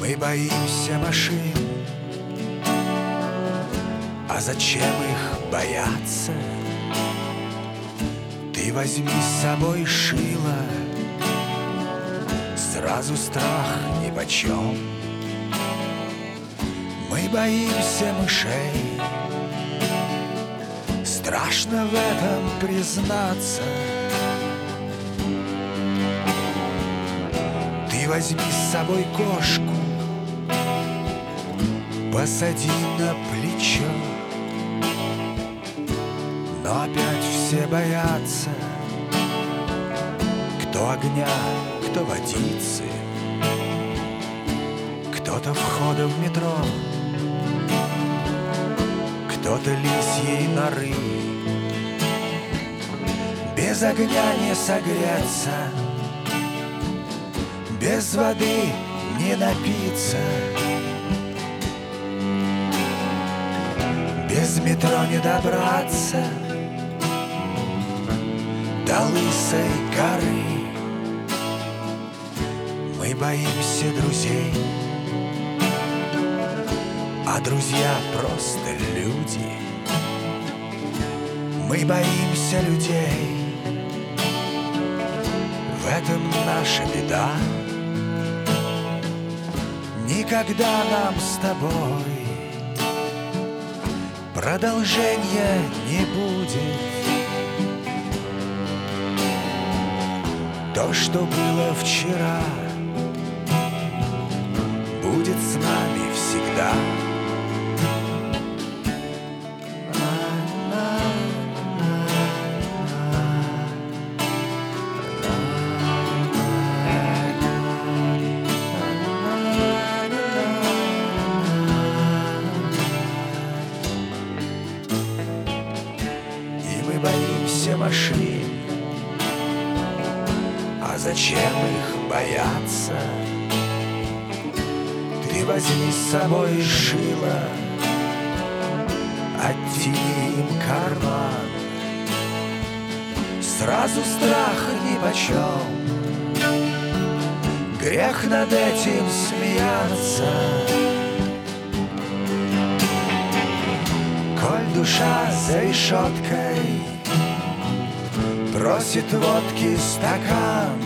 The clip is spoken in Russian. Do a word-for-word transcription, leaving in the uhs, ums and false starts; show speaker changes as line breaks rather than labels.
Мы боимся машин, а зачем их бояться? Ты возьми с собой шило, сразу страх нипочем. Мы боимся мышей, страшно в этом признаться. Ты возьми с собой кошку, посади на плечо. Но опять все боятся, кто огня, кто водицы, кто-то входа в метро, кто-то лисьей норы. Без огня не согреться, без воды не напиться, без метро не добраться до лысой горы. Мы боимся друзей, а друзья просто люди. Мы боимся людей, в этом наша беда. Никогда нам с тобой продолжения не будет. То, что было вчера, будет с нами всегда. И мы боимся машин, а зачем их бояться? Ты возьми с собой шило, оттяни им карман, сразу страх нипочем, грех над этим смеяться. Коль душа за решеткой просит водки стакан,